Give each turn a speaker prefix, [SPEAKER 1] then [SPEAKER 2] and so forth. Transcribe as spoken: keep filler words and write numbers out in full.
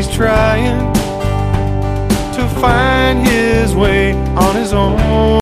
[SPEAKER 1] he's trying to find his way on his own.